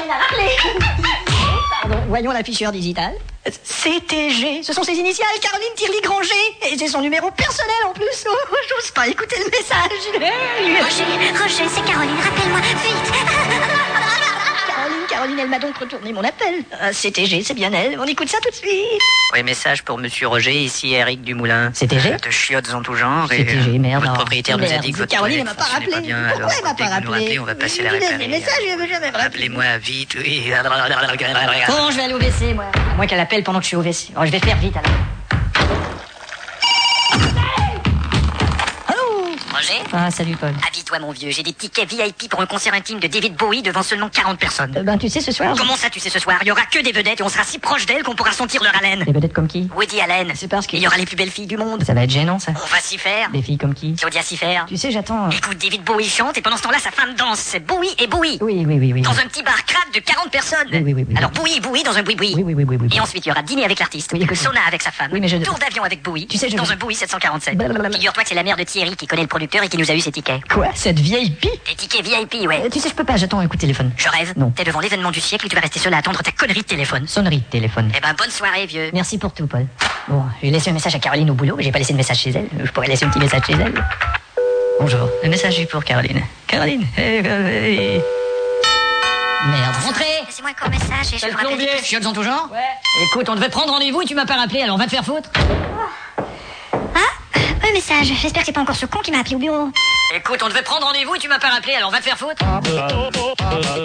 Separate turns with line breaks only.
Caroline a rappelé. Pardon, voyons l'afficheur digital. CTG, ce sont ses initiales, Caroline Tirly-Granger. Et c'est son numéro personnel en plus. Oh, j'ose pas écouter le message.
Roger, c'est Caroline, rappelle-moi, vite.
Caroline, elle m'a donc retourné mon appel. CTG, c'est bien elle. On écoute ça tout de suite.
Oui, message pour Monsieur Roger, ici Eric Dumoulin.
CTG
De chiottes en tout genre.
CTG, merde.
Votre propriétaire nous a dit que votre
Caroline, elle m'a
toilette
pas rappelé.
fonctionnait pas bien,
Pourquoi
alors
elle m'a
dès
pas
que vous nous rappelez,
rappelé?
on va passer la
Je
réparer.
des messages, je veux jamais me rappeler.
Rappelez-moi vite, oui.
Bon, je vais aller au WC, moi. À moins qu'elle appelle pendant que je suis au WC. Alors, je vais faire vite, alors.
Roger?
Ah, salut, Paul.
Habille-toi, mon vieux. J'ai des tickets VIP pour un concert intime de David Bowie devant seulement 40 personnes.
Ben, tu sais, ce soir...
Comment ça, tu sais, ce soir? Il y aura que des vedettes et on sera si proche d'elles qu'on pourra sentir leur haleine.
Des vedettes comme qui?
Woody Allen.
C'est parce que...
Il y aura les plus belles filles du monde.
Ça va être gênant, ça.
On va s'y faire.
Des filles comme qui?
Claudia s'y faire.
Tu sais, j'attends...
Écoute, David Bowie chante et pendant ce temps-là, sa femme danse. C'est Bowie et Bowie.
Oui.
Dans un petit bar crade de 40 personnes.
Oui.
Alors Bowie et Bowie dans un boui-boui.
Oui.
Et ensuite, il y aura dîner avec l'artiste.
Oui, écoute.
Sauna avec sa femme.
Oui, mais je...
Tour d'avion avec Bowie.
Tu sais,
dans un Bowie 747.
Blablabla.
Figure-toi que c'est la mère de Thierry qui connaît le producteur et qui nous a eu ses tickets.
Quoi? Cette vieille pie?
Des tickets VIP, ouais.
Tu sais, je peux pas, j'attends un coup de téléphone.
Je rêve.
Non.
T'es devant l'événement du siècle et tu vas rester seul à attendre ta connerie de téléphone.
Sonnerie de téléphone.
Eh ben, bonne soirée, vieux.
Merci pour tout, Paul. Bon, j'ai laissé un message à Caroline au boulot, mais j'ai pas laissé de message chez elle. Je pourrais laisser un petit message chez elle. Bonjour, le message est pour Caroline. Caroline, Merde, rentrez!
Laissez-moi un court message et je
C'est le
vous rappelle.
plombier. Chiottes en tout genre? Ouais. Écoute, on devait prendre rendez-vous et tu m'as pas rappelé, alors va te faire foutre.
Un message, j'espère que c'est pas encore ce con qui m'a appelé au bureau.
Écoute, on devait prendre rendez-vous et tu m'as pas rappelé, alors va te faire foutre.